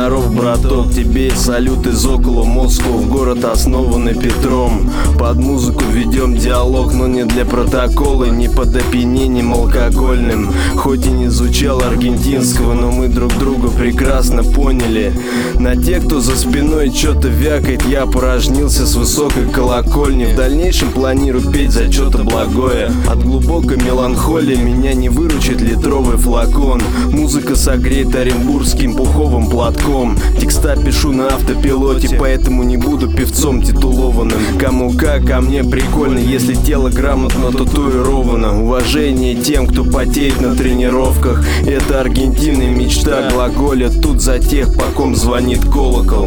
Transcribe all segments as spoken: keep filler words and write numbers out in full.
Здоров, браток, тебе салют из около Москвы, город, основанный Петром. Под музыку ведем диалог, но не для протокола, не под опьянением алкогольным. Хоть и не изучал аргентинского, но мы друг друга прекрасно поняли. На тех, кто за спиной что-то вякает, я порожнился с высокой колокольни. В дальнейшем планирую петь за что-то благое. От глубокой меланхолии меня не выручит литровый флакон. Музыка согреет оренбургским пуховым платком. Текста пишу на автопилоте, поэтому не буду певцом титулованным. Кому как, а мне прикольно, если тело грамотно татуировано. Уважение тем, кто потеет на тренировках. Это Аргентина, мечта глаголят тут за тех, по ком звонит колокол.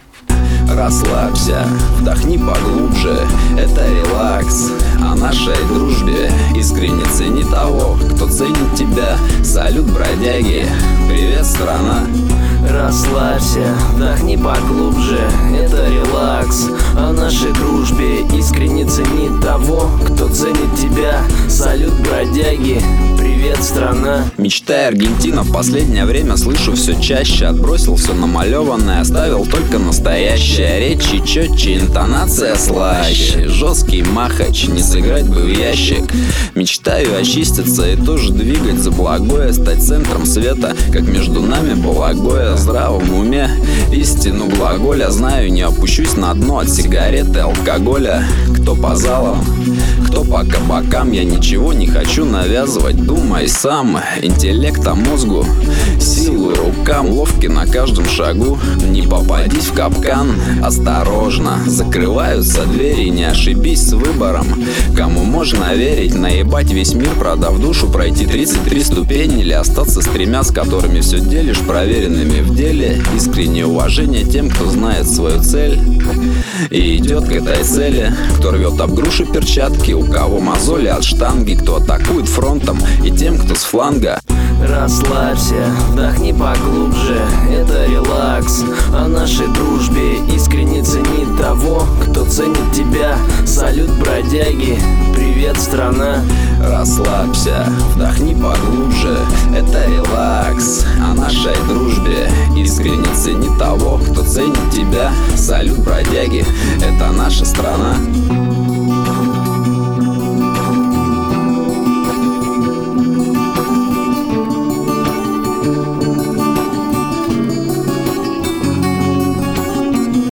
Расслабься, вдохни поглубже, это релакс. О нашей дружбе искренне цени того, кто ценит тебя. Салют, бродяги, привет, страна. Расслабься, вдохни поглубже, это релакс. О нашей дружбе искренне цени того, кто ценит тебя. Салют, бродяги, привет, страна. Мечтай Аргентина, в последнее время слышу все чаще. Отбросил все намалеванное, оставил только настоящее. Речи четче, интонация слаще. Жесткий махач, не сыграть бы в ящик. Мечтаю очиститься и тоже двигать за благое. Стать центром света, как между нами благое. В здравом уме истину глаголя знаю, не опущусь на дно от сигареты, алкоголя. Кто по залам, кто по кабакам, я ничего не хочу навязывать. Думай сам, интеллекта мозгу, силу рукам, ловки на каждом шагу. Не попадись в капкан, осторожно, закрываются двери, не ошибись с выбором. Кому можно верить, наебать весь мир, продав душу, пройти тридцать три ступени или остаться с тремя, с которыми все делишь, проверенными в деле. Искреннее уважение тем, кто знает свою цель и идет к этой цели. Кто рвет об груши перчатки, у кого мозоли от штанги, кто атакует фронтом, и тем, кто с фланга. Расслабься, вдохни поглубже, это релакс. О нашей дружбе искренне цени того, кто ценит тебя. Салют, бродяги, привет, страна. Расслабься, вдохни поглубже, это релакс. О нашей дружбе искренне цени того, кто ценит тебя. Салют, бродяги, это наша страна.